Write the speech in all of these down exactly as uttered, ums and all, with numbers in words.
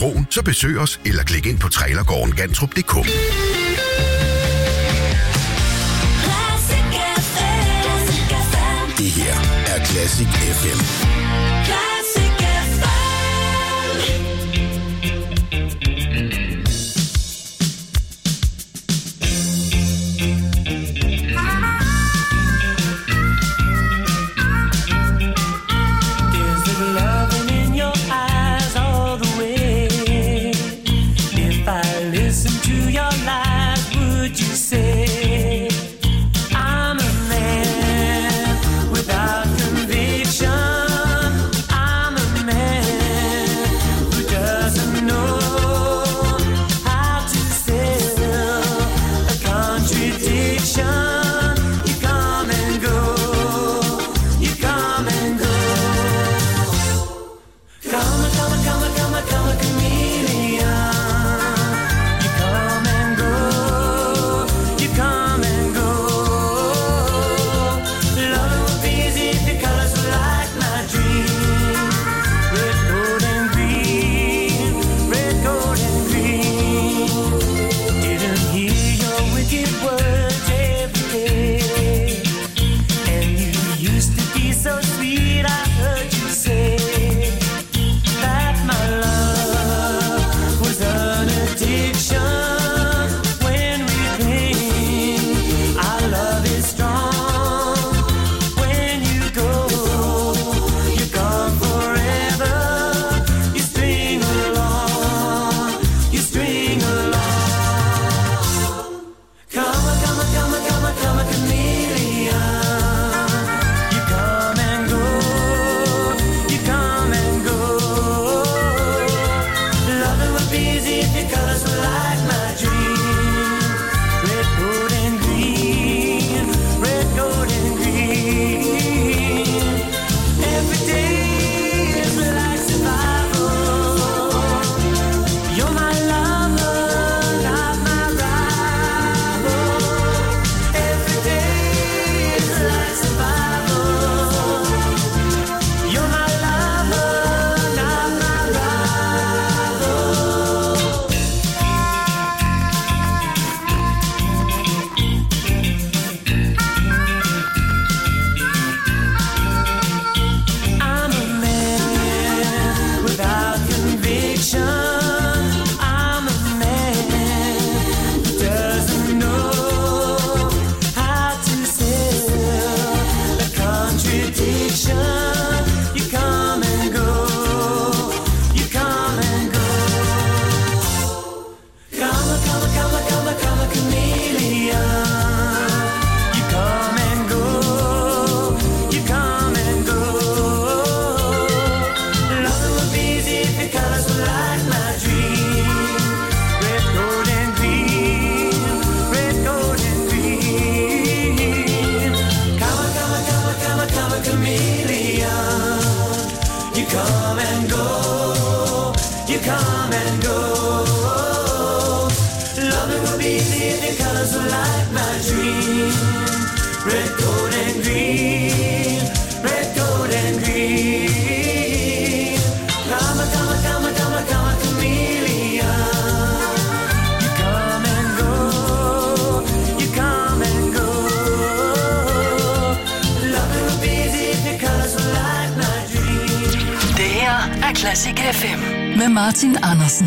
kroen, så besøg os eller klik ind på trailergården gantrup punktum d k. Det her er Classic F M. Classic F M med Martin Andersen.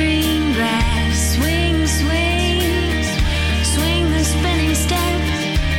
Swing the spinning step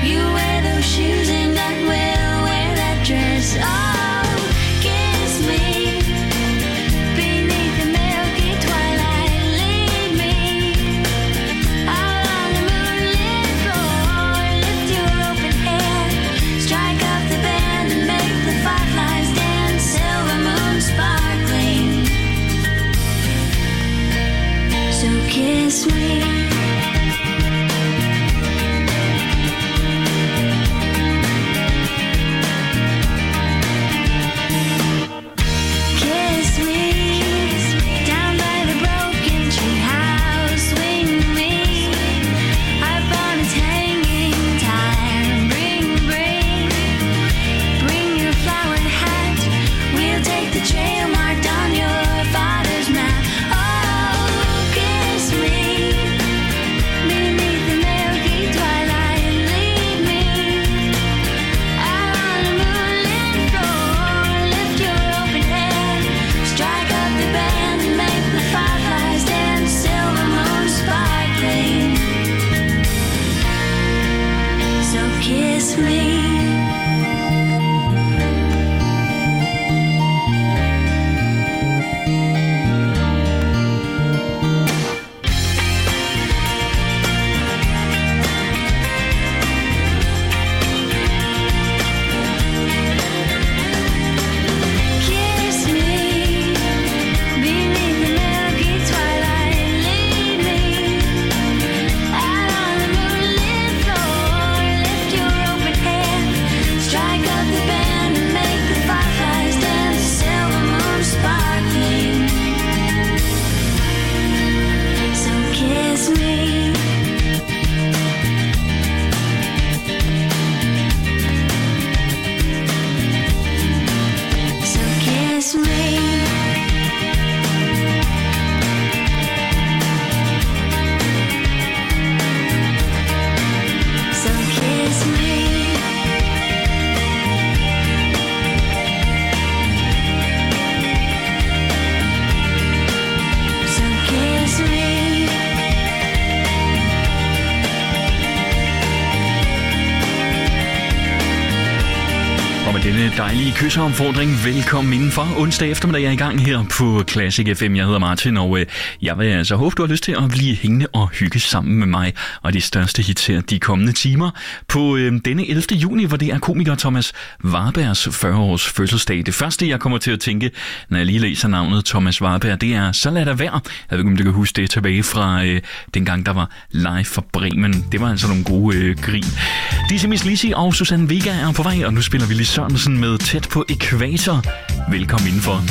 Dejlige kysseomfordring. Velkommen indenfor. Onsdag eftermiddag er i gang her på Classic F M. Jeg hedder Martin, og øh, jeg vil altså håbe, du har lyst til at blive hængende og hygge sammen med mig og de største hits her de kommende timer. På øh, denne ellevte juni, hvor det er komiker Thomas Warbergs fyrre-års fødselsdag. Det første, jeg kommer til at tænke, når jeg lige læser navnet Thomas Warberg, det er Så lad der være. Jeg ved ikke, om du kan huske det tilbage fra øh, dengang, der var live for Bremen. Det var altså nogle gode øh, grin. Dizzy Miss Lizzy og Susanne Vega er på vej, og nu spiller vi Lis Sørensen med Tæt på Ækvator. Velkommen indenfor.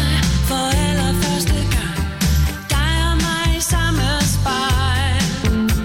For allerførste gang, dig og mig i samme spejl.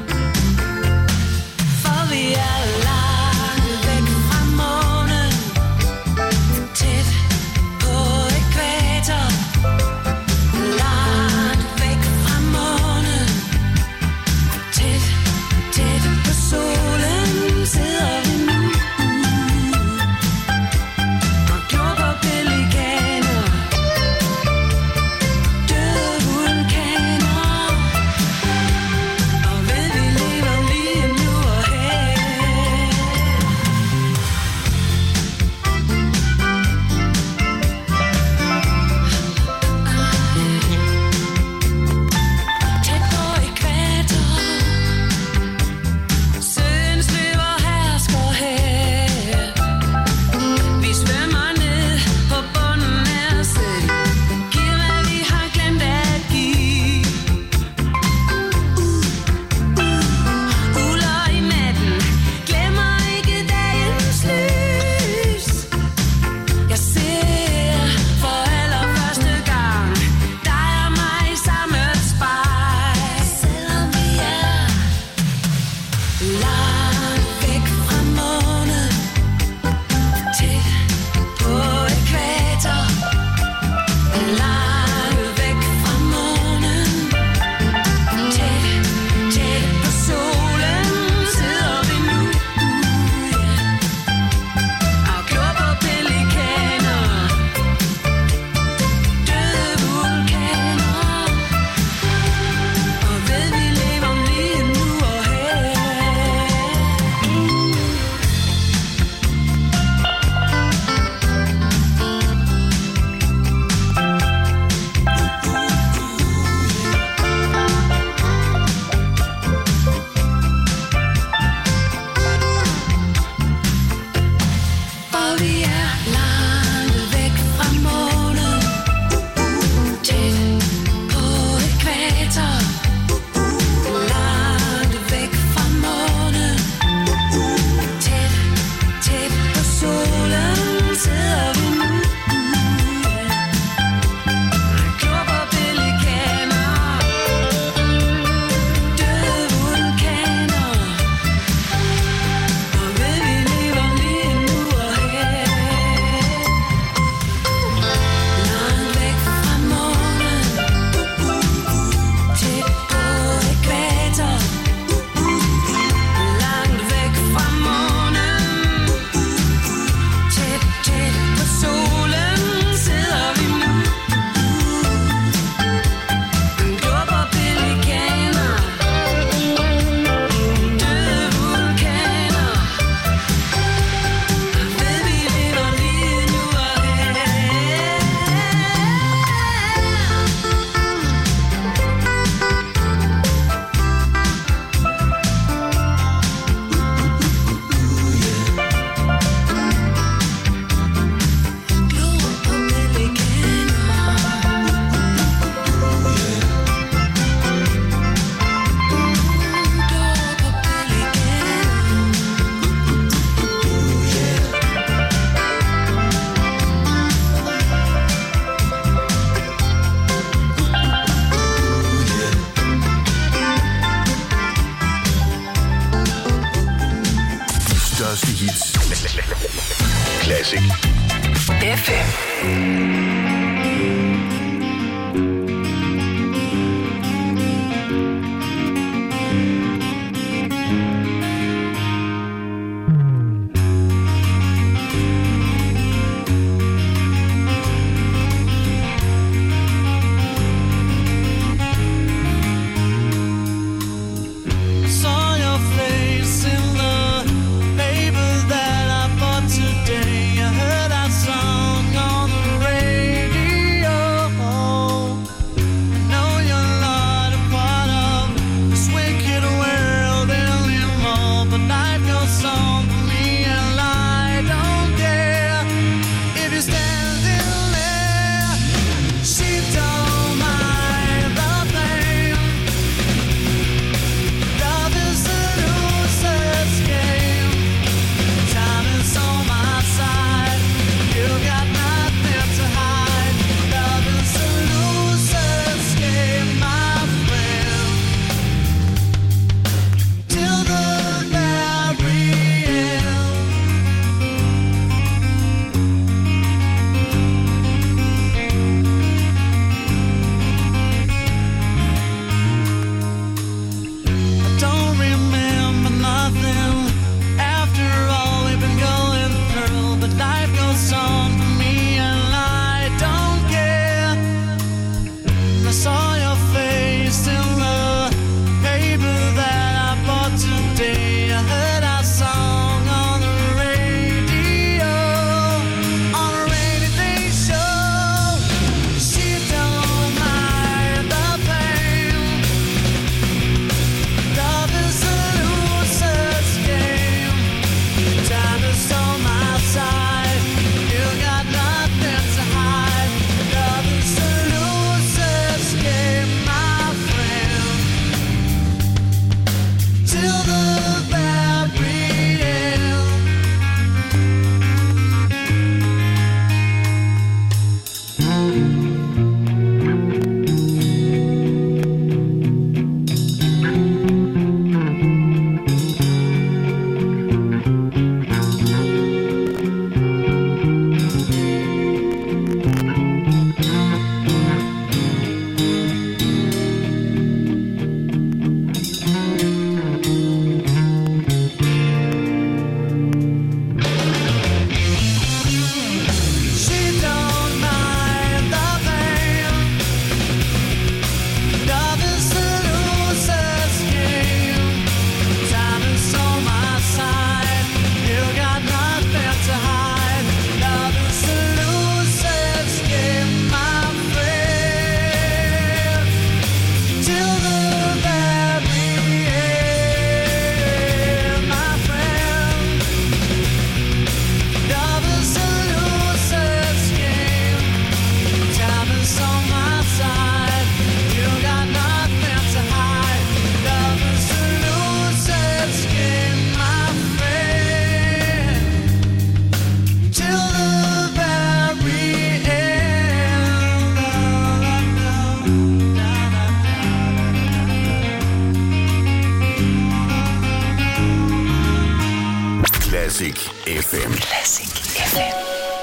Classic F M. Classic F M.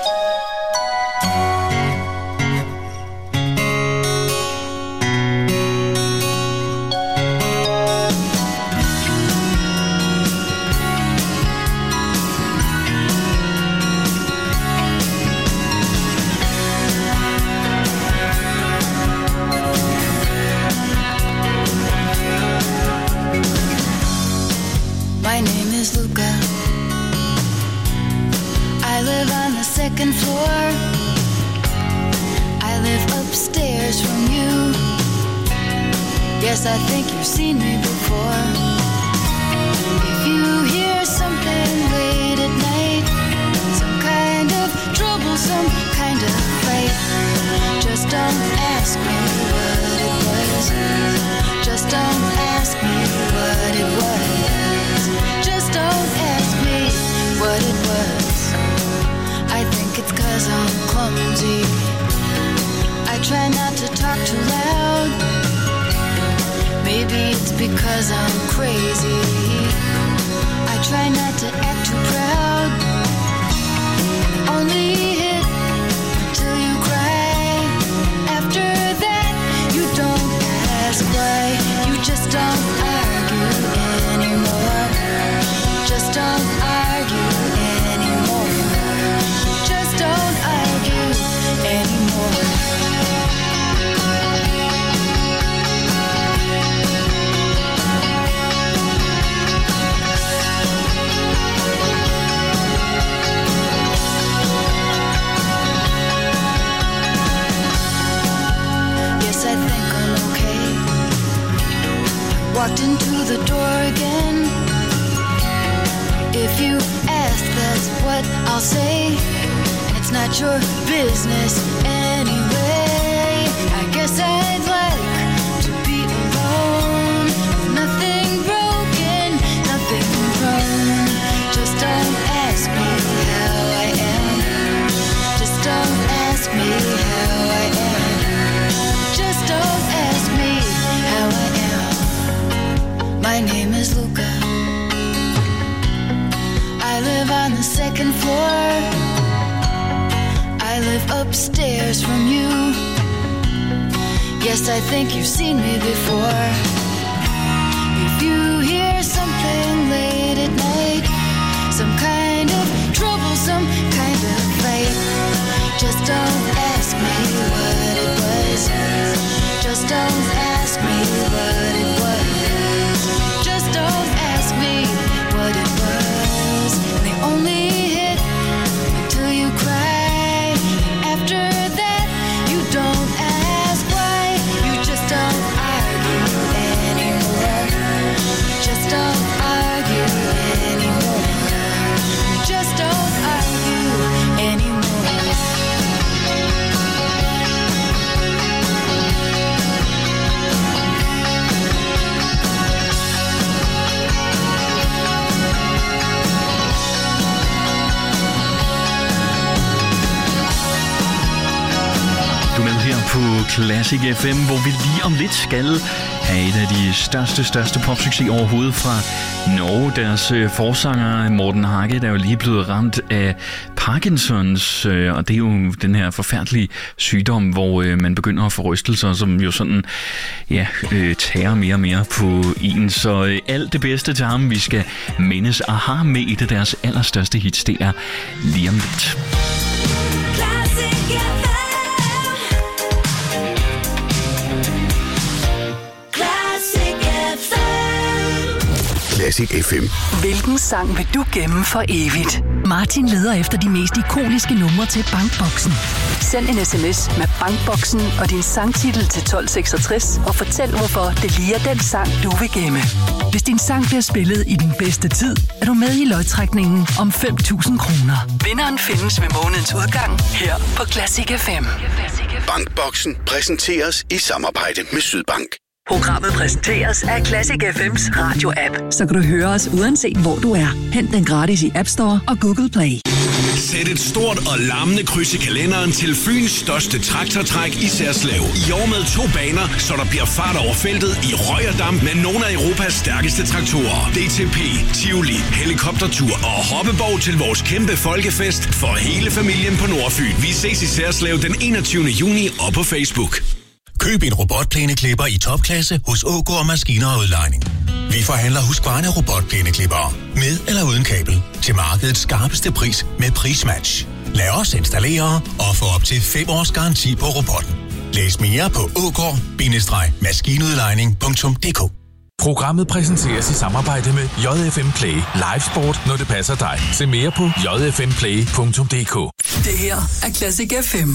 Second floor, I live upstairs from you. Yes, I think you've seen me before. If you hear something late at night, some kind of trouble, some kind of fight, just don't ask me what it was. Just don't ask me what it was. Just don't ask me what it was. I think it's 'cause I'm clumsy. I try not to talk too loud. Maybe it's because I'm crazy. I try not to act too proud. Only hit till you cry. After that, you don't ask why. You just don't argue anymore. Just don't argue anymore. Just don't argue anymore. Yes, I think I'm okay. Walked into the door again. If you ask, that's what I'll say. It's not your business anyway. I guess I'd like to be alone. Nothing broken, nothing wrong. Just don't ask me how I am. Just don't ask me how I am. Just don't ask me how I am. My name is Luca. I live on the second floor. I live upstairs from you. Yes, I think you've seen me before. If you hear something late at night, some kind of trouble, some kind of fight, just don't ask me what it was. Just don't ask me what it was. Just don't ask me what it was. They only hit until you cry. After that, you don't ask why. You just don't argue anymore. Just don't argue anymore. You just don't argue anymore. På Classic F M, hvor vi lige om lidt skal have et af de største, største popsucceser overhovedet fra Norge. Deres øh, forsanger Morten Harket er jo lige blevet ramt af Parkinsons, øh, og det er jo den her forfærdelige sygdom, hvor øh, man begynder at få rystelser, som jo sådan, ja, øh, tager mere og mere på en. Så øh, alt det bedste til ham. Vi skal mindes Aha med et af deres allerstørste hits. Det er lige om lidt. Classic F M. Hvilken sang vil du gemme for evigt? Martin leder efter de mest ikoniske numre til Bankboksen. Send en sms med Bankboksen og din sangtitel til tolv seksogtres og fortæl, hvorfor det lige er den sang, du vil gemme. Hvis din sang bliver spillet i den bedste tid, er du med i lodtrækningen om fem tusind kroner. Vinderen findes ved månedens udgang her på Classic F M. Bankboksen præsenteres i samarbejde med Sydbank. Programmet præsenteres af Classic F M's radio-app, så kan du høre os uanset hvor du er. Hent den gratis i App Store og Google Play. Sæt et stort og larmende kryds i kalenderen til Fyns største traktortræk i Særslev. I år med to baner, så der bliver fart over feltet i røg og damp med nogle af Europas stærkeste traktorer. D T P, Tivoli, helikoptertur og hoppeborg til vores kæmpe folkefest for hele familien på Nordfyn. Vi ses i Særslev den enogtyvende juni og på Facebook. Køb en robotplæneklipper i topklasse hos Ågaard Maskiner og Udlejning. Vi forhandler Husqvarna robotplæneklippere med eller uden kabel til markedets skarpeste pris med prismatch. Lad os installere og få op til fem års garanti på robotten. Læs mere på ågaard bindestreg maskinudlejning punktum d k. Programmet præsenteres i samarbejde med J F M Play. Live sport, når det passer dig. Se mere på j f m play punktum d k. Det her er Classic F M.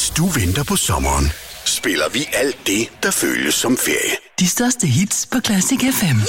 Mens du venter på sommeren, spiller vi alt det, der føles som ferie. De største hits på Classic F M.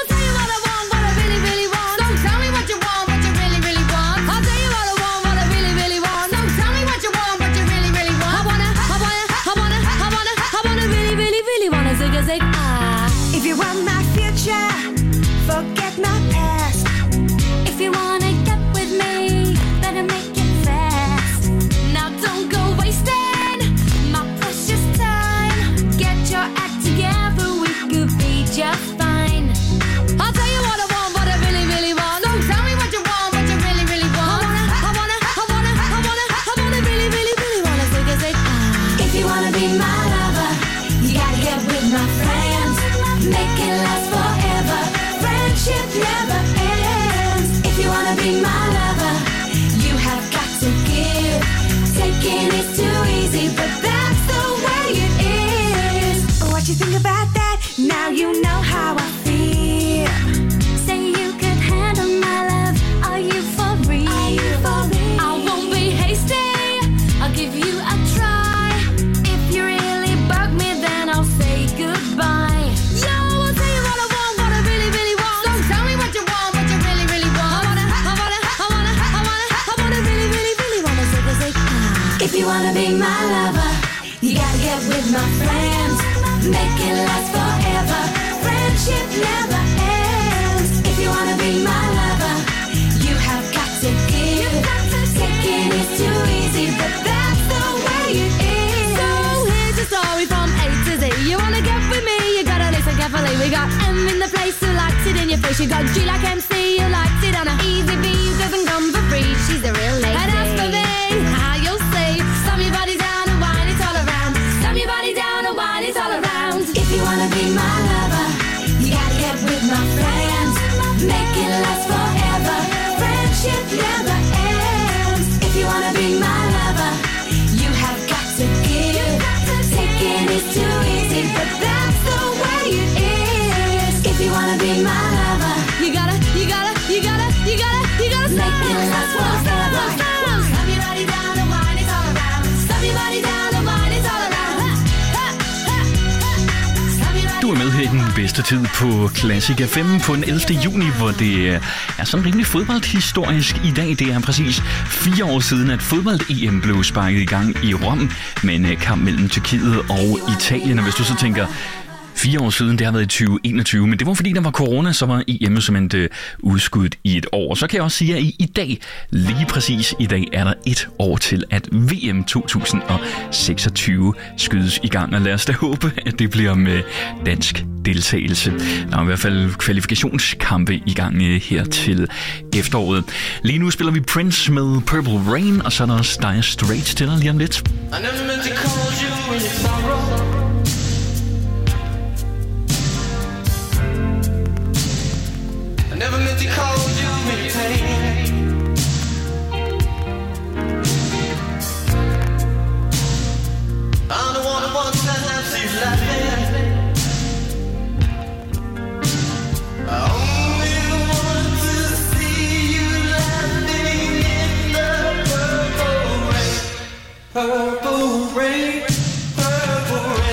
If you want my future, forget my past. If you wanna get with me, better make it fast. Now don't go wasting my precious time. Get your act together, we could be just fine. I'll tell you what I want, what I really, really want. So tell me what you want, what you really, really want. I wanna, I wanna, I wanna, I wanna, I wanna really, really, really wanna zig a zig. If you wanna be my lover, you gotta get with my friends. Make it last forever. Friendship never ends. If you wanna be my lover, you have got to give. Taking is too easy, but that's the way it is. What you think about that? Now you know how I feel. Say you could handle my love. Are you for real? Are you for real? I won't be hasty. I'll give you a try. If you really bug me, then I'll say goodbye. If you wanna be my lover, you gotta get with my friends. Make it last forever. Friendship never ends. If you wanna be my lover, you have got to give. Taking is too easy, but that's the way it is. So here's a story from A to Z. You wanna get with me, you gotta listen carefully. We got M in the place who likes it in your face. You got G like M C, who likes it on a easy B, who doesn't come for free. She's a real lady. And as for me, how you'll say, slam your body down and wine it all around. Slam your body down and wine it all around. If you wanna be my lover, you gotta get with my friends. Make it last forever. Friendship never ends. If you wanna be my lover, you have got to give. Taking is too easy, but that's the way it is. If you wanna be my lover, you gotta, you gotta, you gotta, you gotta, you gotta make it last forever. Slam your body down and wine it all around. Slam your body down and wine it all around. Du er med her i den bedste tid på Classic F M på den ellevte juni, hvor det er sådan rimelig fodboldhistorisk i dag. Det er præcis fire år siden, at fodbold-E M blev sparket i gang i Rom med en kamp mellem Tyrkiet og Italien. Og hvis du så tænker, fire år siden, det har været i tyve enogtyve, men det var fordi, der var corona, så var E M simpelthen uh, udskudt i et år. Så kan jeg også sige, at i, i dag, lige præcis i dag, er der et år til, at V M to tusind seksogtyve skydes i gang. Og lad os da håbe, at det bliver med dansk deltagelse. Der er i hvert fald kvalifikationskampe i gang her til efteråret. Lige nu spiller vi Prince med Purple Rain, og så er der også Dire Straits til dig lige om lidt. I never meant to cause you any pain. I'm the one who wants to have you laughing. I only want to see you laughing in the purple rain. Purple rain, purple rain.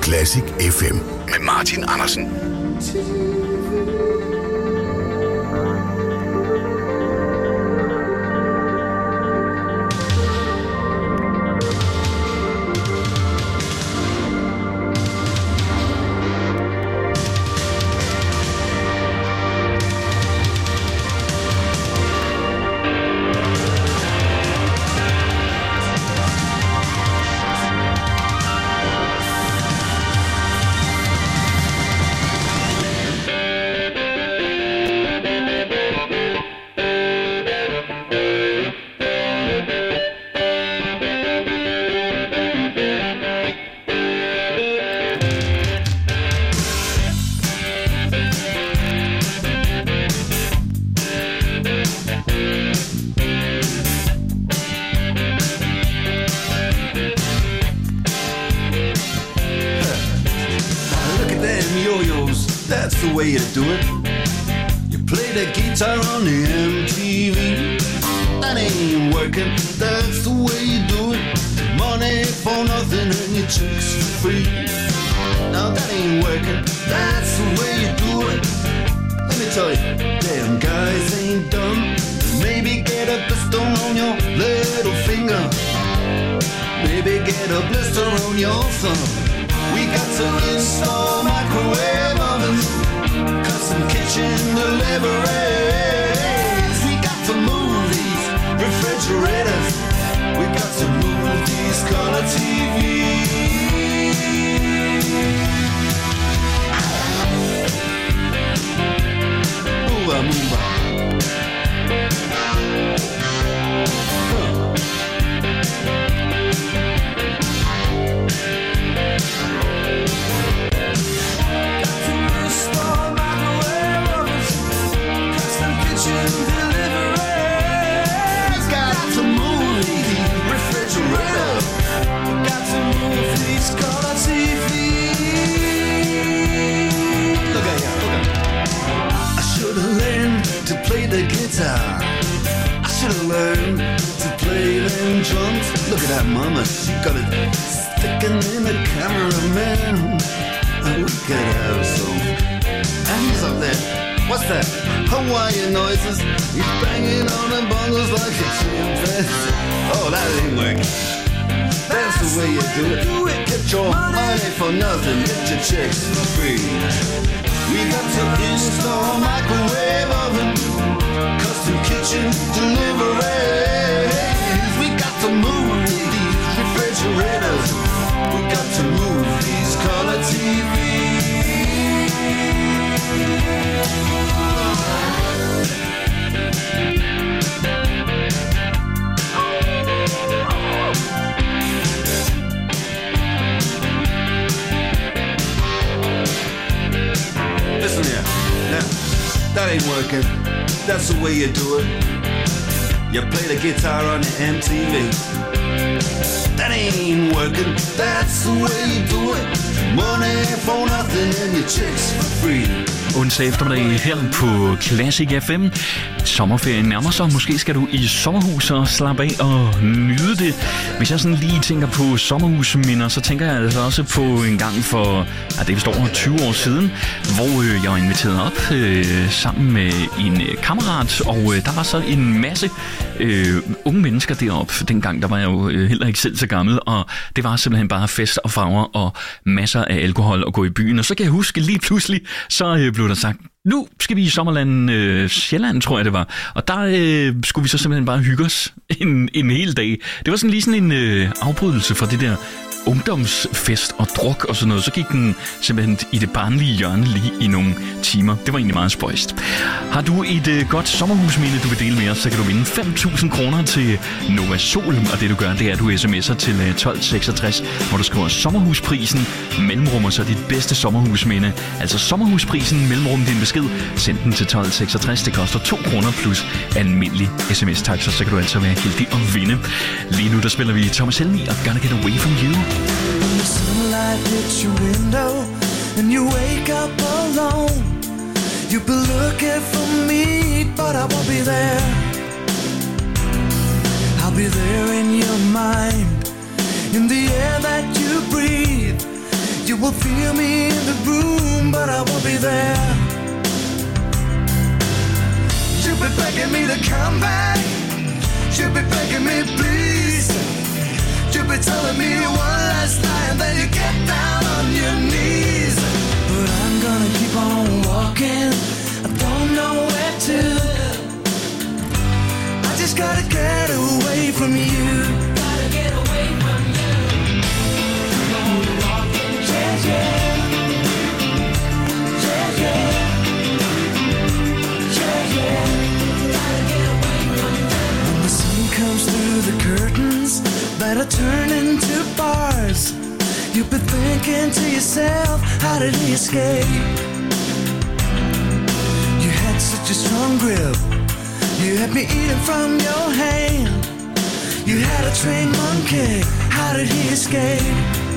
Classic F M med Martin Andersen. Onsdag eftermiddag her på Classic F M. Sommerferien nærmer sig. Måske skal du i sommerhus og slappe af og nyde det. Hvis jeg sådan lige tænker på sommerhusminder, så tænker jeg altså også på en gang for, ja, det er vist over tyve år siden, hvor øh, jeg var inviteret op øh, sammen med en øh, kammerat, og øh, der var så en masse øh, unge mennesker deroppe. Dengang der var jeg jo øh, heller ikke selv så gammel, og det var simpelthen bare fest og farver og masser af alkohol og gå i byen. Og så kan jeg huske lige pludselig, så øh, blev der sagt, nu skal vi i sommerland øh, Sjælland, tror jeg det var. Og der øh, skulle vi så simpelthen bare hygge os en, en hel dag. Det var sådan lige sådan en øh, afbrydelse fra det der ungdomsfest og druk og sådan noget. Så gik den simpelthen i det barnlige hjørne lige i nogle timer. Det var egentlig meget spøjst. Har du et øh, godt sommerhusminde, du vil dele med os, så kan du vinde fem tusind kroner til Nova Sol. Og det du gør, det er, at du sms'er til øh, tolv seksogtres, hvor du skriver sommerhusprisen, mellemrum og så dit bedste sommerhusminde. Altså sommerhusprisen, mellemrum din besked. Send den til tolv seksogtres. Det koster to kroner plus almindelig sms-taxa, så kan du altså være heldig at vinde. Lige nu der spiller vi Thomas Helmi og Gonna Get Away From You. When the sunlight hits your window and you wake up alone, you've been looking for me, but I won't be there. I'll be there in your mind, in the air that you breathe. You will feel me in the room, but I won't be there. You'll be begging me to come back. You'll be begging me, please. You'll be telling me one last lie and then you get down on your knees. But I'm gonna keep on walking. I don't know where to. I just gotta get away from you. Gotta get away from you. Keep on walking, yeah, yeah. Yeah, yeah. Yeah, yeah. Gotta get away from you. When the sun comes through the curtains that are turned into bars, you've been thinking to yourself, how did he escape? You had such a strong grip. You had me eating from your hand. You had a trained monkey. How did he escape?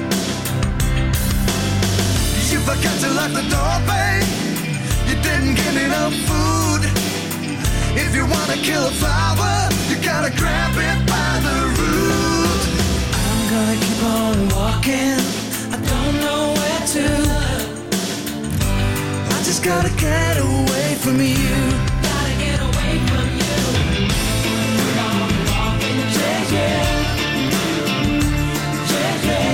You forgot to lock the door, babe. You didn't give me no food. If you wanna kill a flower, you gotta grab it by the root. I'm gonna keep on walking. I don't know where to. I just gotta get away from you. Gotta get away from you. Keep on walking, yeah, yeah. Yeah, yeah.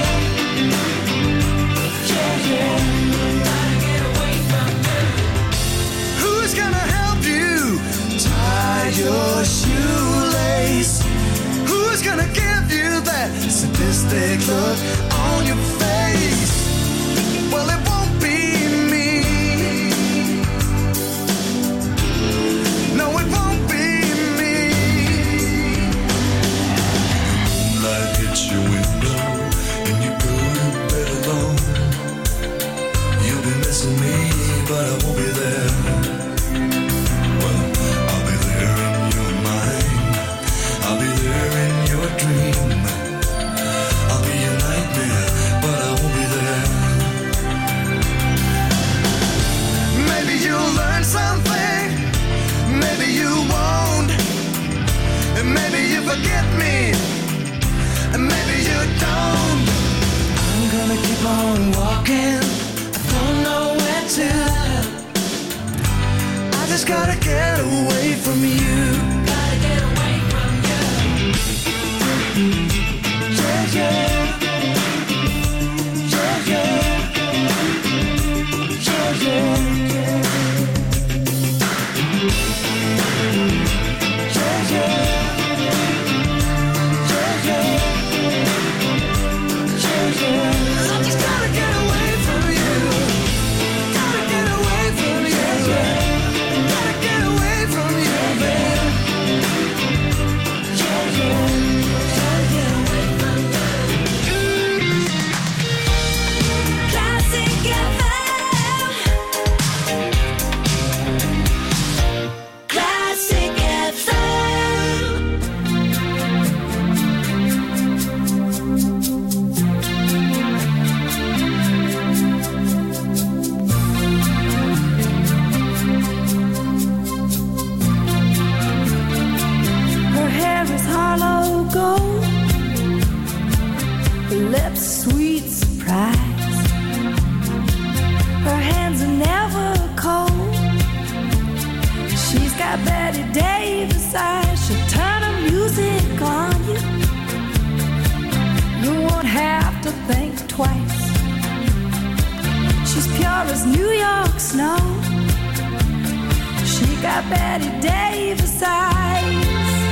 Yeah, yeah. Gotta get away from you. Who's gonna help you tie your shoelace? Who's gonna give you that sadistic look on your face? Well, it won't be me. No, it won't be me. Moonlight hits your window and you go to bed alone. You'll be missing me, but I won't be there. Well, I'll be there in your mind. I'll be there in your dream. I'll be your nightmare, but I won't be there. Maybe you'll learn something. Maybe you won't. And maybe you forget me. And maybe you don't. I'm gonna keep on walking. I don't know where to. I just gotta get away from you. Gotta get away from you. Yeah, yeah. Yeah, yeah. Yeah, yeah. Yeah, yeah. Yeah, yeah. Yeah, yeah. I just gotta get away from you. Gotta get away from you. Gotta get away from you, babe. Yeah, yeah. Gotta get away from you. Classic F M. Classic F M. Her hair is hollow gold, her lips sweet surprise. Her hands are never cold. She's got Betty Davis eyes. She'll turn her music on you. You won't have to think twice. She's pure as New York snow. She got Betty Davis eyes.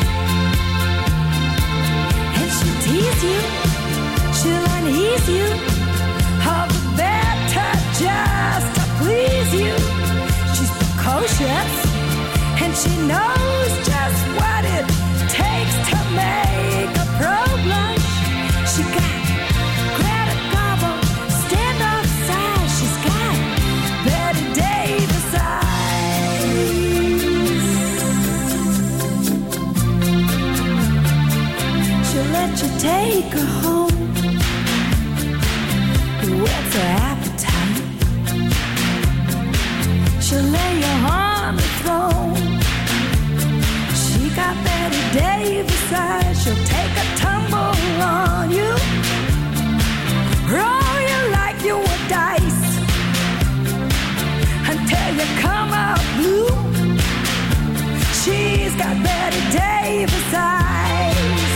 And she'll tease you, she'll unease you, all the better just to please you. She's precocious, and she knows just what it takes to make a pro blush. She got Greta Garbo, stand off side. She's got Betty Davis eyes. She'll let you take her home. What's her appetite? She'll lay you on the throne. She got Betty Davis eyes. She'll take a tumble on you, roll you like you were the come out blue. She's got Betty Davis eyes.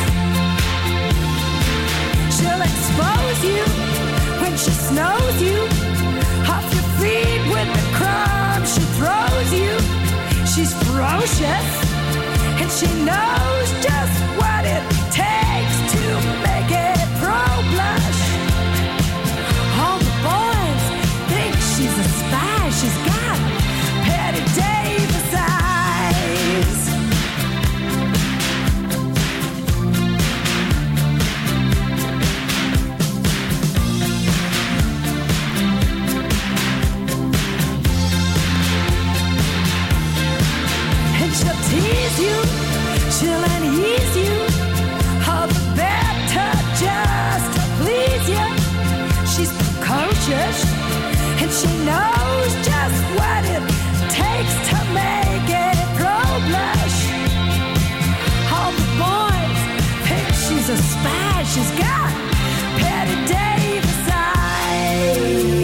She'll expose you when she snows you off your feet with the crumbs she throws you. She's ferocious and she knows just what it takes to make it pro blush. All the boys think she's a spy. She's got Betty Davis eyes. And she'll tease you, she'll unease you, all the better just to please you. She's precocious and she knows just what it takes to make it pro blush. All the boys think she's a spy. She's got Betty Davis eyes.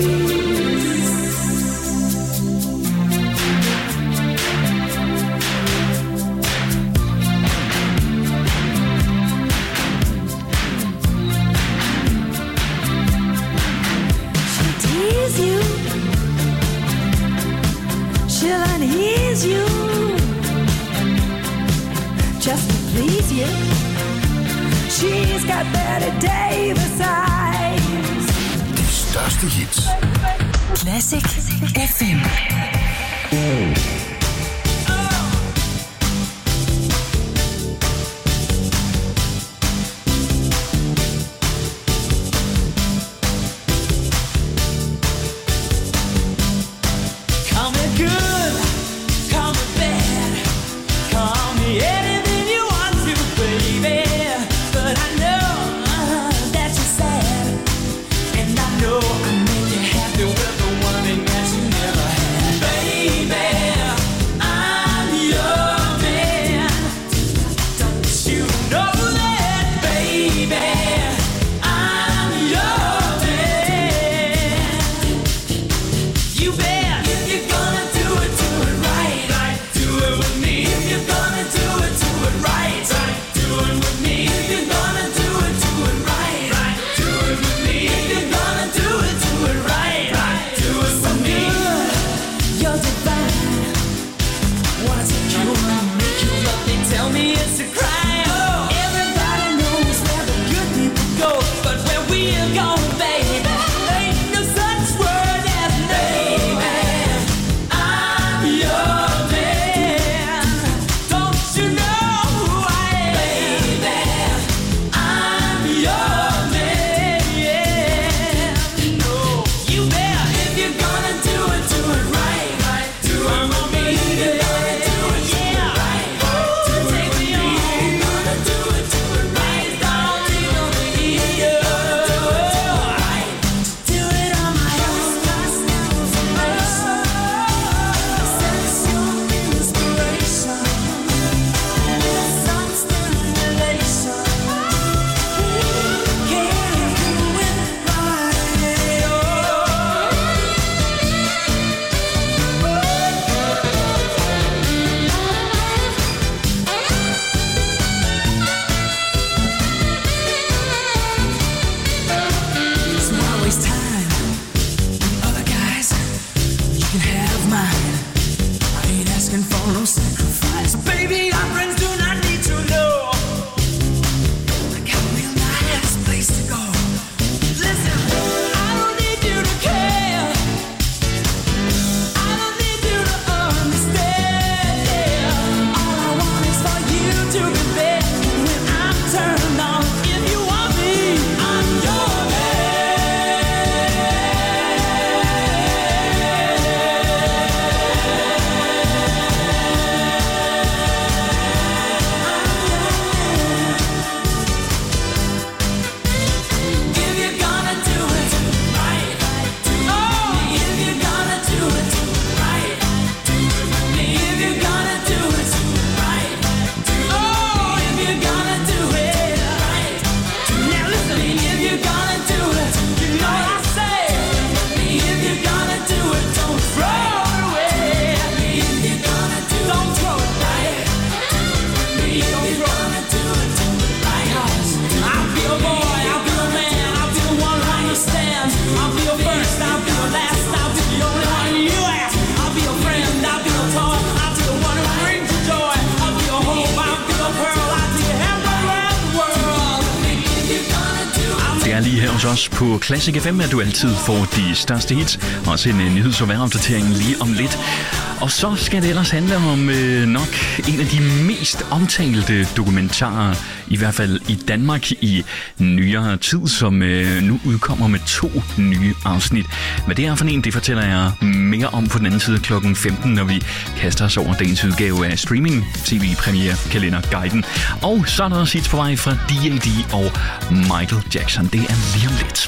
She'll tease you, she'll unease you, just to please you. She's got Betty Davis eyes. De største hits. Classic F M. Call me good, call me bad, call me anything you want to, baby. But I know uh, that you're sad, and I know I make you happy with the one thing that you never had. Baby, I'm your man. Don't you know that, baby? I'm your man. You bet if you're gonna do it, do it right. Right, do it with me. If you're gonna do it, do it right. Right, do it with me. If you're gonna do it, do it right. Right, do it with me. If you're gonna do it, do it right. Right, do it with me. You're divine. Wanna take you home, make you love me, tell me it's a crime. Everybody knows where the good people go, but where we're going, baby, ain't no such word as baby. I'm your man. Don't you know who I am? Baby, I'm your man. No, you bet if you're gonna do it, do it right. Right, do it with me. If you're gonna do it, do it right. Right, do it with me. If you're hos os på Classic F M, at du altid får de største hits. Også en uh, nyheds- og vejropdatering lige om lidt. Og så skal det ellers handle om øh, nok en af de mest omtalte dokumentarer, i hvert fald i Danmark i nyere tid, som øh, nu udkommer med to nye afsnit. Hvad det er for en, det fortæller jeg mere om på den anden side klokken femten, når vi kaster os over dagens udgave af Streaming T V-premiere Kalenderguiden. Og så er der også hits på vej fra D A D og Michael Jackson. Det er lige om lidt.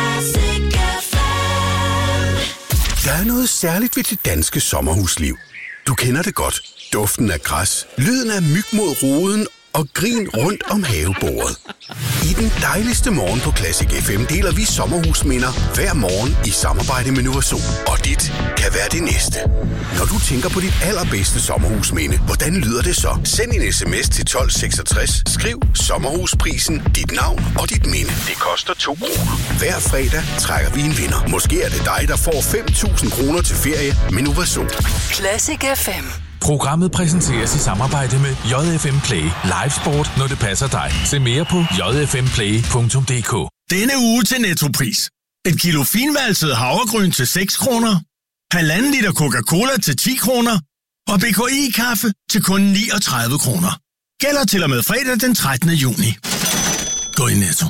Der er noget særligt ved det danske sommerhusliv. Du kender det godt. Duften af græs, lyden af myg mod ruden og grin rundt om havebordet. I den dejligste morgen på Classic F M deler vi sommerhusminder hver morgen i samarbejde med Novasol. Og dit kan være det næste. Når du tænker på dit allerbedste sommerhusminde, hvordan lyder det så? Send en sms til tolv seksogtres, skriv sommerhusprisen, dit navn og dit minde. Det koster to kroner. Hver fredag trækker vi en vinder. Måske er det dig, der får fem tusind kroner til ferie med Novasol. Classic F M. Programmet præsenteres i samarbejde med J F M Play. Live sport, når det passer dig. Se mere på j f m play punktum d k. Denne uge til Nettopris. Et kilo finvalset havregryn til seks kroner. Halvanden liter Coca-Cola til ti kroner. Og B K I-kaffe til kun niogtredive kroner. Gælder til og med fredag den trettende juni. Gå i Netto.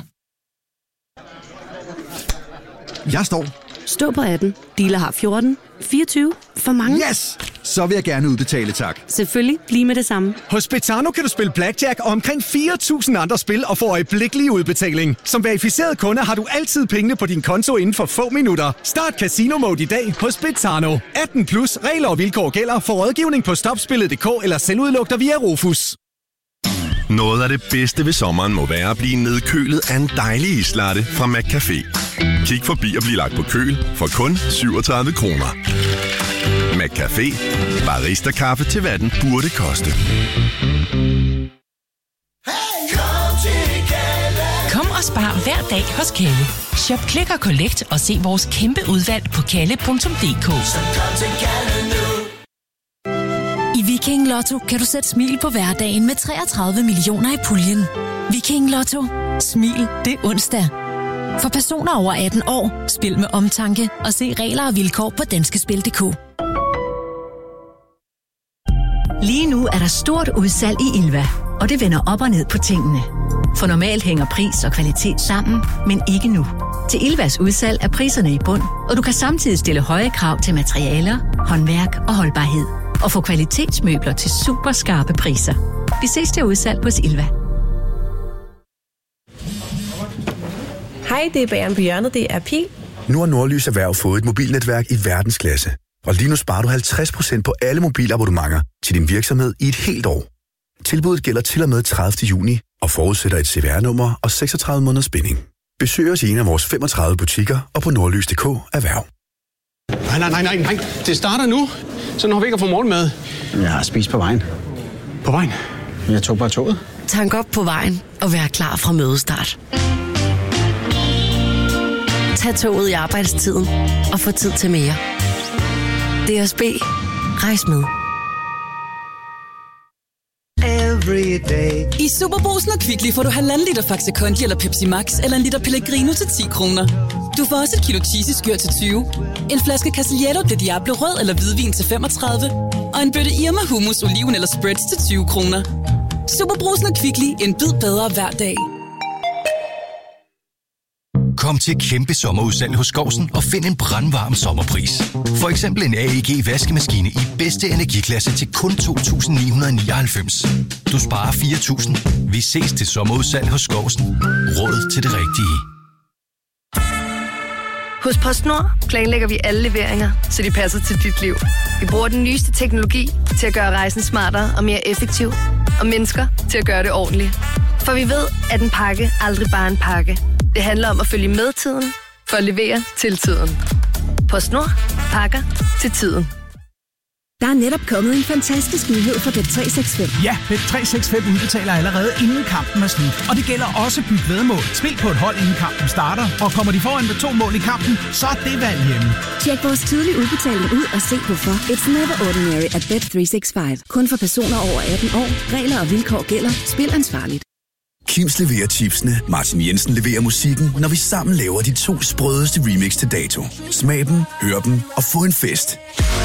Jeg står. Stå på atten. Dealer har fjorten. fireogtyve. For mange. Yes! Så vil jeg gerne udbetale, tak. Selvfølgelig. Lige med det samme. Hos Betano kan du spille blackjack og omkring fire tusind andre spil og få øjeblikkelig udbetaling. Som verificeret kunde har du altid pengene på din konto inden for få minutter. Start Casino Mode i dag hos Betano. atten plus. Regler og vilkår gælder. For rådgivning på stopspillet punktum d k eller selvudluk dig via Rofus. Noget af det bedste ved sommeren må være at blive nedkølet af en dejlig islatte fra McCafé. Kig forbi og bliv lagt på køl for kun syvogtredive kroner. McCafé. Barista-kaffe til hvad den burde koste. Kom og spar hver dag hos Kalle. Shop, klik og collect og se vores kæmpe udvalg på kalle punktum d k. I Viking Lotto kan du sætte smil på hverdagen med treogtredive millioner i puljen. Viking Lotto. Smil det onsdag. For personer over atten år, spil med omtanke og se regler og vilkår på danskespil punktum d k. Lige nu er der stort udsalg i Ilva, og det vender op og ned på tingene. For normalt hænger pris og kvalitet sammen, men ikke nu. Til Ilvas udsalg er priserne i bund, og du kan samtidig stille høje krav til materialer, håndværk og holdbarhed. Og få kvalitetsmøbler til super skarpe priser. Vi ses til udsalg hos Ilva. Hej, det er bageren på hjørnet, det er Pil. Nu har Nordlys Erhverv fået et mobilnetværk i verdensklasse. Og lige nu sparer du halvtreds procent på alle mobilabonnementer til din virksomhed i et helt år. Tilbuddet gælder til og med tredivte juni og forudsætter et C V R-nummer og seksogtredive måneders binding. Besøg os i en af vores femogtredive butikker og på nordlys punktum d k erhverv. Nej, nej, nej, nej, nej. Det starter nu. Så når vi ikke får morgenmad. Jeg har spist på vejen. På vejen? Jeg tog bare toget. Tank op på vejen og vær klar fra mødestart. Tag toget i arbejdstiden og få tid til mere. D S B. Rejs med. I Superbrugsen og Kvickly får du halvanden liter Faxe Kondi eller Pepsi Max eller en liter Pellegrino til ti kroner. Du får også et kilo cheesy-skyr til tyve, en flaske Castillejo de Diablo rød eller hvidvin til femogtredive og en bøtte Irma hummus, oliven eller spreads til tyve kroner. Superbrugsen og Kvickly. En bid bedre hver dag. Kom til kæmpe sommerudsalg hos Skovsen og find en brandvarm sommerpris. For eksempel en A E G vaskemaskine i bedste energiklasse til kun to tusind ni hundrede nioghalvfems. Du sparer fire tusind. Vi ses til sommerudsalg hos Skovsen. Råd til det rigtige. Hos PostNord planlægger vi alle leveringer, så de passer til dit liv. Vi bruger den nyeste teknologi til at gøre rejsen smartere og mere effektiv, og mennesker til at gøre det ordentligt. For vi ved, at en pakke aldrig bare er en pakke. Det handler om at følge med tiden, for at levere til tiden. PostNord. Pakker til tiden. Der er netop kommet en fantastisk nyhed for Bet tre seks fem. Ja, Bet tre seks fem udbetaler allerede inden kampen er slut. Og det gælder også byt væddemål. Spil på et hold inden kampen starter, og kommer de foran med to mål i kampen, så er det valg hjemme. Tjek vores tidlige udbetaling ud og se hvorfor. It's never ordinary at Bet tre seks fem. Kun for personer over atten år. Regler og vilkår gælder. Spil ansvarligt. Kims leverer chipsene, Martin Jensen leverer musikken, når vi sammen laver de to sprødeste remix til dato. Smag dem, hør dem og få en fest.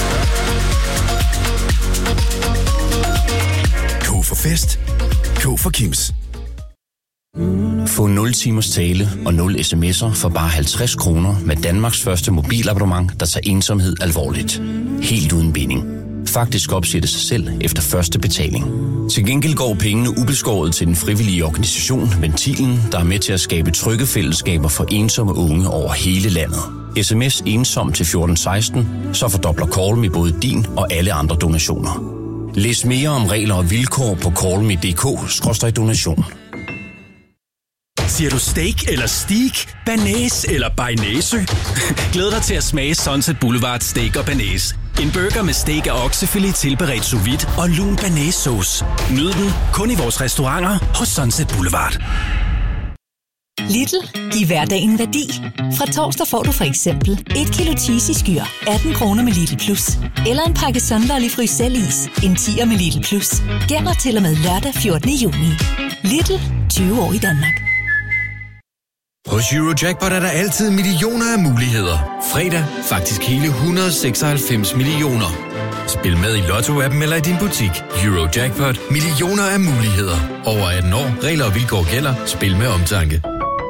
K for fest. K for Kims. Få nul timers tale og nul sms'er for bare halvtreds kroner med Danmarks første mobilabonnement, der tager ensomhed alvorligt. Helt uden binding. Faktisk opsætter sig selv efter første betaling. Til gengæld går pengene ubeskåret til den frivillige organisation Ventilen, der er med til at skabe trygge fællesskaber for ensomme unge over hele landet. Sms ensom til fjorten seksten, så fordobler Call Me både din og alle andre donationer. Læs mere om regler og vilkår på callme punktum d k skråstreg donation. Siger du steak eller steak, banæs eller bearnaise? Glæd dig til at smage Sunset Boulevard Steak og Banæs. En burger med steak og oksefilet tilberedt sous vide og lun banæssauce. Nyd den kun i vores restauranter hos Sunset Boulevard. Lidl. Giv hverdagen værdi. Fra torsdag får du for eksempel et kilo cheesy skyr, atten kroner med Lidl Plus. Eller en pakke Sunderlig Frysellis, en tier med Lidl Plus. Gælder til og med lørdag fjortende juni. Lidl. tyve år i Danmark. Hos Eurojackpot er der altid millioner af muligheder. Fredag faktisk hele et hundrede og seksoghalvfems millioner. Spil med i Lotto-appen eller i din butik. Eurojackpot. Millioner af muligheder. Over atten år. Regler og vilkår gælder. Spil med omtanke.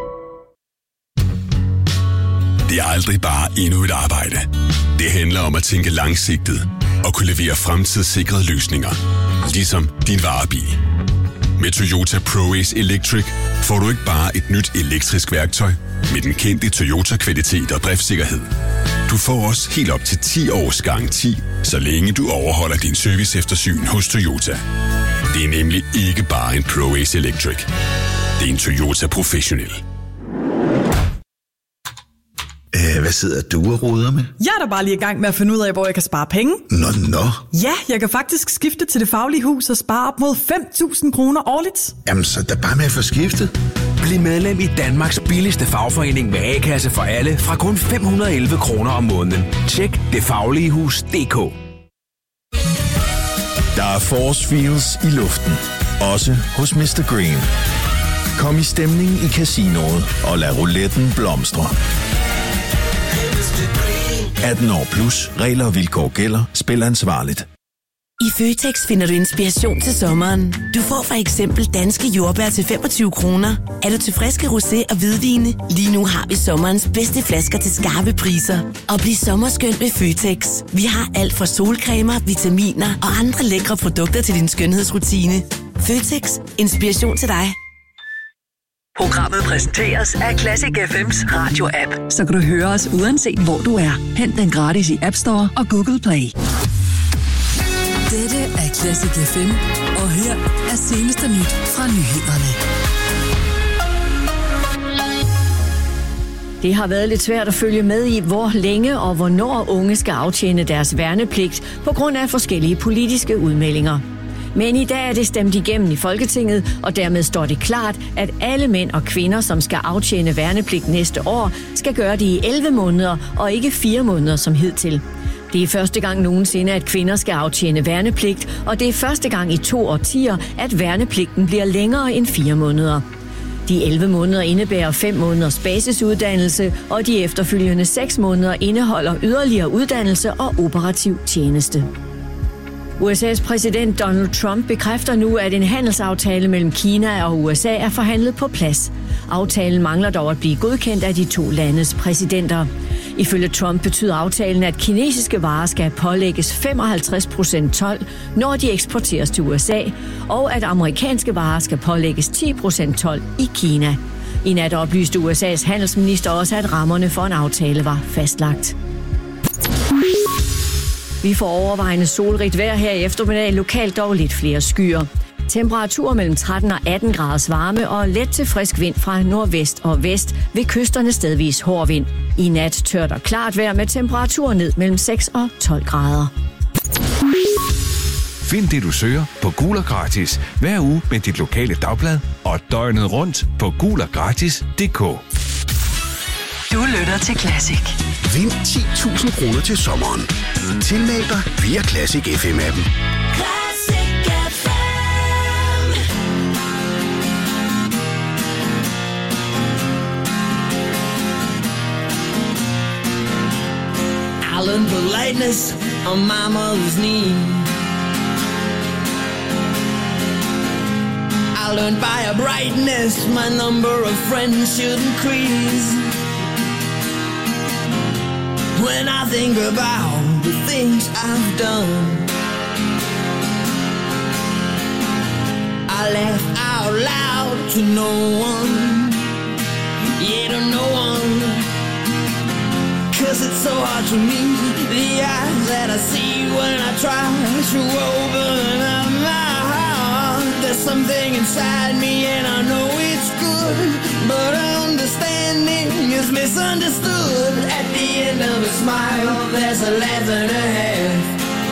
Det er aldrig bare endnu et arbejde. Det handler om at tænke langsigtet og kunne levere fremtidssikrede løsninger. Ligesom din varebil. Med Toyota ProAce Electric får du ikke bare et nyt elektrisk værktøj med den kendte Toyota-kvalitet og driftssikkerhed. Du får også helt op til ti års garanti, så længe du overholder din serviceeftersyn hos Toyota. Det er nemlig ikke bare en ProAce Electric. Det er en Toyota Professional. Æh, hvad sidder du og roder med? Jeg er da bare lige i gang med at finde ud af, hvor jeg kan spare penge. Nå, nå. Ja, jeg kan faktisk skifte til Det Faglige Hus og spare op mod fem tusind kroner årligt. Jamen, så er bare med at få skiftet. Bliv medlem i Danmarks billigste fagforening med A-kasse for alle fra kun fem hundrede og elleve kroner om måneden. Tjek det faglige hus punktum d k. Der er force fields i luften. Også hos mister Green. Kom i stemning i casinoet og lad rouletten blomstre. atten år plus. Regler og vilkår gælder. Spil ansvarligt. I Føtex finder du inspiration til sommeren. Du får for eksempel danske jordbær til femogtyve kroner. Er du til friske rosé og hvidvine? Lige nu har vi sommerens bedste flasker til skarpe priser. Og bliv sommerskønt med Føtex. Vi har alt fra solcremer, vitaminer og andre lækre produkter til din skønhedsrutine. Føtex. Inspiration til dig. Programmet præsenteres af Classic F M's radio-app, så kan du høre os uanset hvor du er. Hent den gratis i App Store og Google Play. Dette er Classic F M, og her er seneste nyt fra nyhederne. Det har været lidt svært at følge med i, hvor længe og hvornår unge skal aftjene deres værnepligt på grund af forskellige politiske udmeldinger. Men i dag er det stemt igennem i Folketinget, og dermed står det klart, at alle mænd og kvinder, som skal aftjene værnepligt næste år, skal gøre det i elleve måneder og ikke fire måneder som hidtil. Det er første gang nogensinde, at kvinder skal aftjene værnepligt, og det er første gang i to årtier, at værnepligten bliver længere end fire måneder. De elleve måneder indebærer fem måneders basisuddannelse, og de efterfølgende seks måneder indeholder yderligere uddannelse og operativ tjeneste. U S A's præsident Donald Trump bekræfter nu, at en handelsaftale mellem Kina og U S A er forhandlet på plads. Aftalen mangler dog at blive godkendt af de to landes præsidenter. Ifølge Trump betyder aftalen, at kinesiske varer skal pålægges femoghalvtreds procent told, når de eksporteres til U S A, og at amerikanske varer skal pålægges ti procent told i Kina. I nat oplyste U S A's handelsminister også, at rammerne for en aftale var fastlagt. Vi får overvejende solrigt vejr her i eftermiddag, lokalt dog lidt flere skyer. Temperaturer mellem tretten og atten graders varme og let til frisk vind fra nordvest og vest, ved kysterne stedvis hård vind. I nat tørt og klart vejr med temperaturer ned mellem seks og tolv grader. Find det du søger på Gul og Gratis hver uge med dit lokale dagblad og døgnet rundt på gul og gratis punktum d k. Du lytter til Classic. Vind ti tusind kroner til sommeren. Tilmeld dig via Classic F M-appen. Classic F M. with lightness on my mother's knee. I learned by a brightness my number of friends should increase. When I think about the things I've done, I laugh out loud to no one, yeah, to no one. Cause it's so hard to meet the eyes that I see when I try to open up my heart. There's something inside me and I know it's good, but understanding is misunderstood. At the end of a smile, there's a laugh and a half.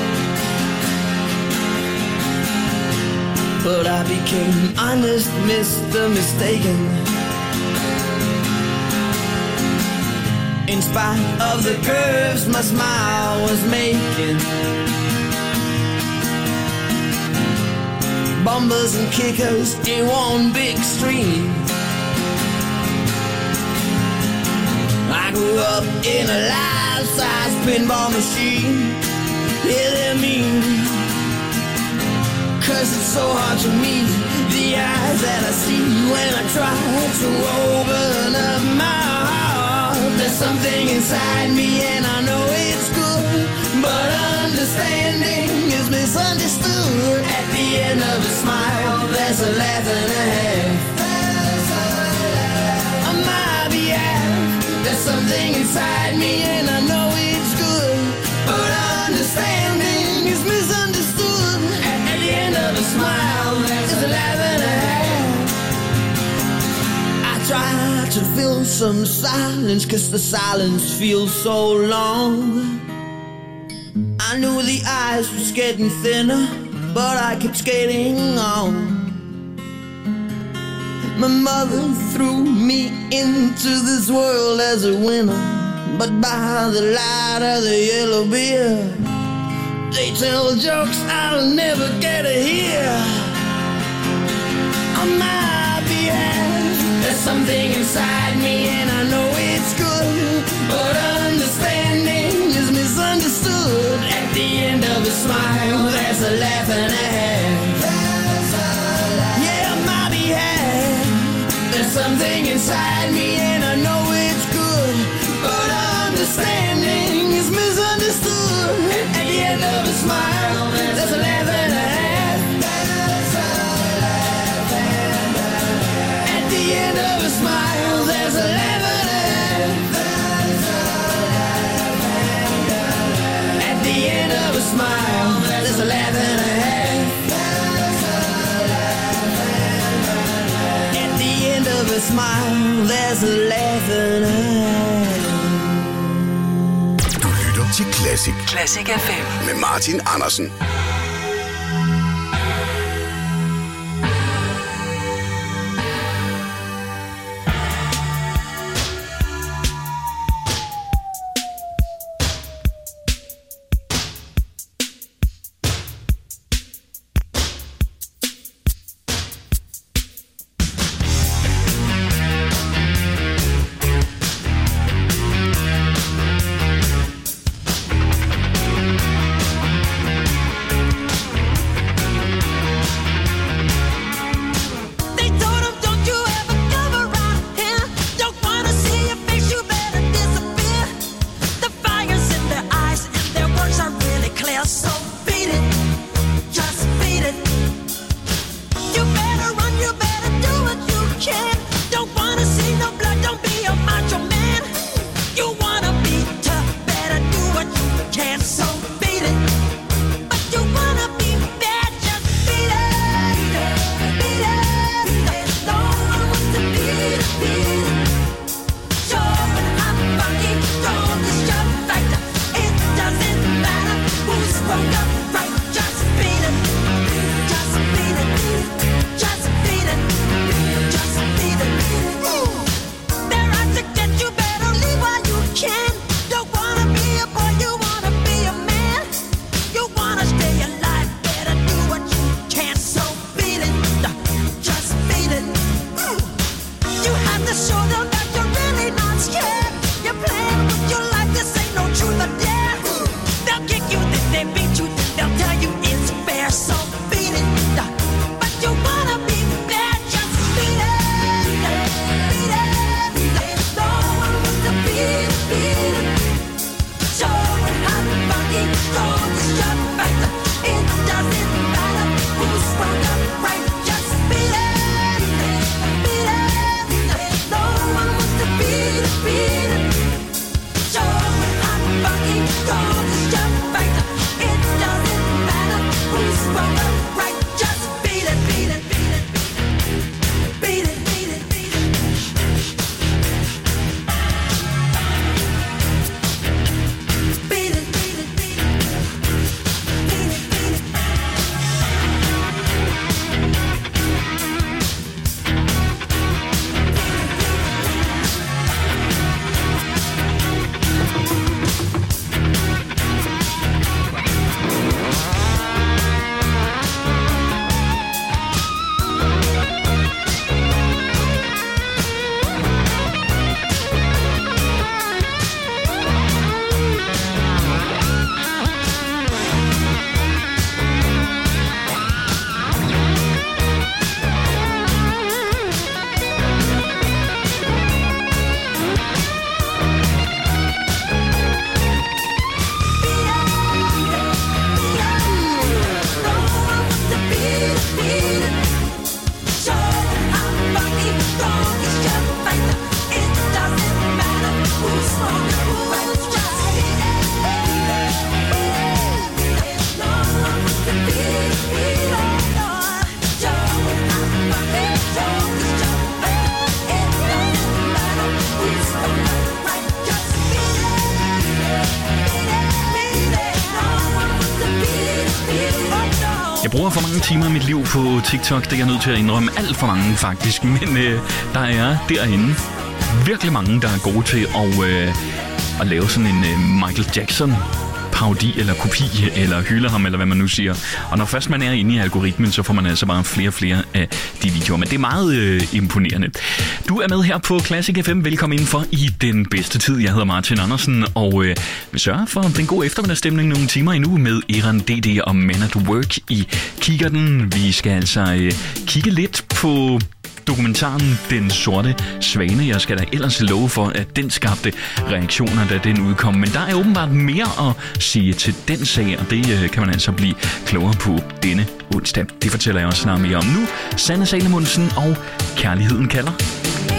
But I became honest, Mister Mistaken. In spite of the curves my smile was making, bumpers and kickers in one big stream. I grew up in a life-size pinball machine. Yeah, they're mean, cause it's so hard to meet the eyes that I see when I try to open up my heart. There's something inside me and I know it's good, but understanding is misunderstood. At the end of a smile, there's a laugh and a half. On my behalf, there's something inside me and I know it's good, but understanding is misunderstood. At the end of a smile, there's a laugh and a half. I try to feel some silence, cause the silence feels so long. I knew the ice was getting thinner, but I kept skating on. My mother threw me into this world as a winner, but by the light of the yellow beer, they tell jokes I'll never get to hear. On my behalf, there's something inside me and I know it's good, but understanding is misunderstood. At the end of a smile, there's a laugh and a half. Yeah, on my behalf, there's something inside me and I know it's good, but understanding is misunderstood. At the end of a smile, there's a laugh and a half. At the end of a smile, there's a laugh and a half. At the end of a smile, there's a laugh and a half. At the end of a smile, there's a laugh and a half. Du lytter til Classic. Classic F M. Med Martin Andersen. bruger for mange timer i mit liv på TikTok. Det er jeg nødt til at indrømme. Alt for mange faktisk. Men øh, der er derinde virkelig mange, der er gode til at, øh, at lave sådan en øh, Michael Jackson parodi eller kopi, eller hylder ham, eller hvad man nu siger. Og når først man er inde i algoritmen, så får man altså bare flere og flere af de videoer. Men det er meget øh, imponerende. Du er med her på Classic F M. Velkommen indenfor i den bedste tid. Jeg hedder Martin Andersen, og øh, vil sørge for den gode eftermiddagsstemning nogle timer endnu med Eran D D og Men at Work i kikkerten. Vi skal altså øh, kigge lidt på dokumentaren Den Sorte Svane. Jeg skal da ellers love for, at den skabte reaktioner, da den udkom. Men der er åbenbart mere at sige til den sag, og det øh, kan man altså blive klogere på denne onsdag. Det fortæller jeg også snart mere om nu. Sanne Salomonsen og Kærligheden kalder.